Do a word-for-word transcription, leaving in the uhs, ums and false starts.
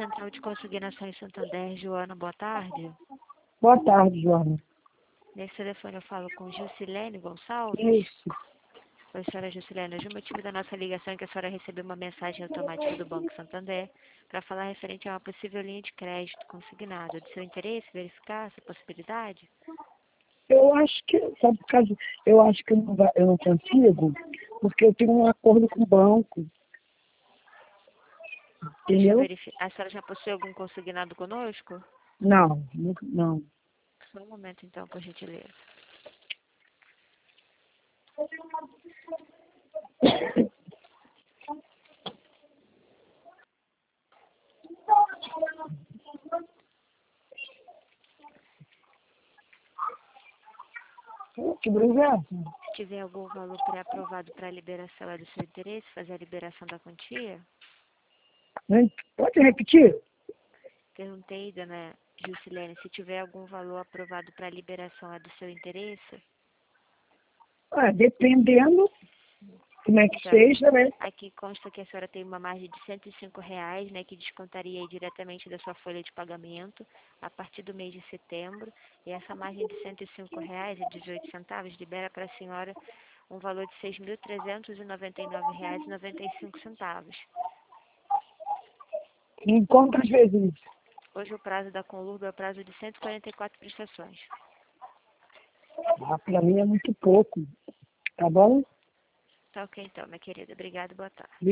Central de Consignação em Santander, Joana, boa tarde. Boa tarde, Joana. Nesse telefone eu falo com Juscelene Gonçalves. Isso. Oi, senhora Juscelene. Hoje o motivo da nossa ligação é que a senhora recebeu uma mensagem automática do Banco Santander para falar referente a uma possível linha de crédito consignada. De seu interesse, verificar essa possibilidade? Eu acho que, sabe, por causa, eu acho que eu não, vai- eu não consigo, porque eu tenho um acordo com o banco. Deixa eu Entendeu? verificar. A senhora já possui algum consignado conosco? Não, nunca- não. Só um momento, então, por gentileza. Que obrigado. Se tiver algum valor pré-aprovado para a liberação, é do seu interesse fazer a liberação da quantia? Pode repetir? Perguntei, dona Juscelene, se tiver algum valor aprovado para a liberação, é do seu interesse? Ah, dependendo como é que Então, seja, né? aqui consta que a senhora tem uma margem de cento e cinco reais, né, que descontaria aí diretamente da sua folha de pagamento a partir do mês de setembro. E essa margem de cento e cinco reais e dezoito centavos libera para a senhora um valor de seis mil trezentos e noventa e nove reais e noventa e cinco centavos. Em quantas vezes? Hoje o prazo da Conlurb é o prazo de cento e quarenta e quatro prestações. Ah, para mim é muito pouco. Tá bom? Tá ok então, minha querida. Obrigada e boa tarde.